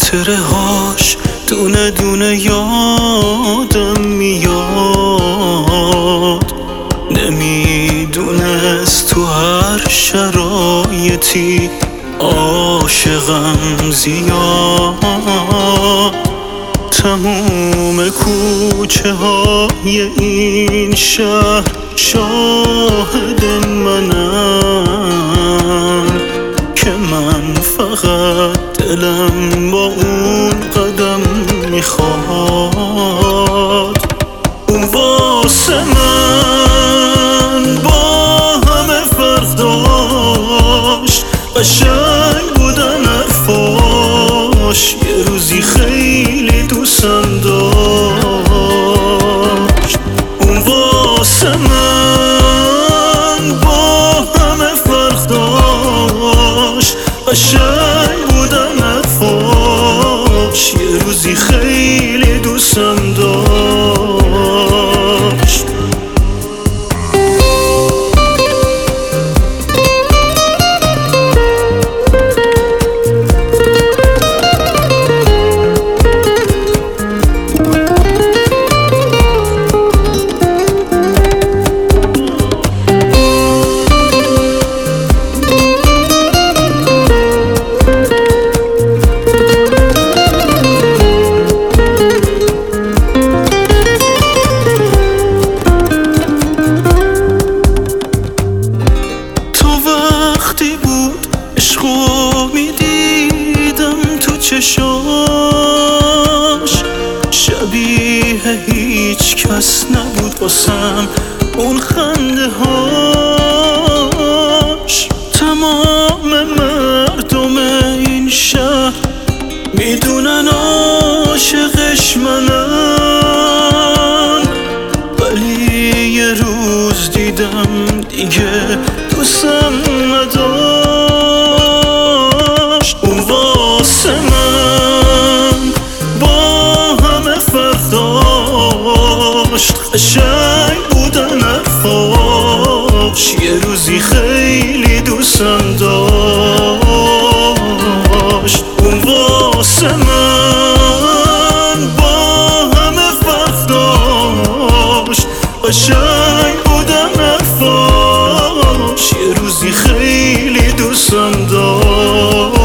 خاطره هاش دونه دونه یادم میاد. نمیدونست تو هر شرایطی عاشقم زیاد. تموم کوچه های این شهر شاهد منن که من فقط دلم با اون قدم میخواد. اون واسه من با همه فرق داشت، قشنگ بودن حرفاش، یه روزی خیلی دوستم داشت. اون واسه من با همه فرق داشت، قشنگ بودن حرفاش، یه روزی خیلی دوستم داشت. وقتی بود عشقو میدیدم تو چشاش، شبیه هیچ کس نبود واسم اون خنده هاش. تمام مردم این شهر میدونن عاشقش منن، ولی یه روز دیدم دیگه دوستم نداشت. اون واسه من با همه فرق داشت، قشنگ بودن حرفاش، یه روزی خیلی دوستم داشت. اون واسه من با همه فرق داشت، قشنگ بودن حرفاش، یه روزی خیلی دوستم داشت.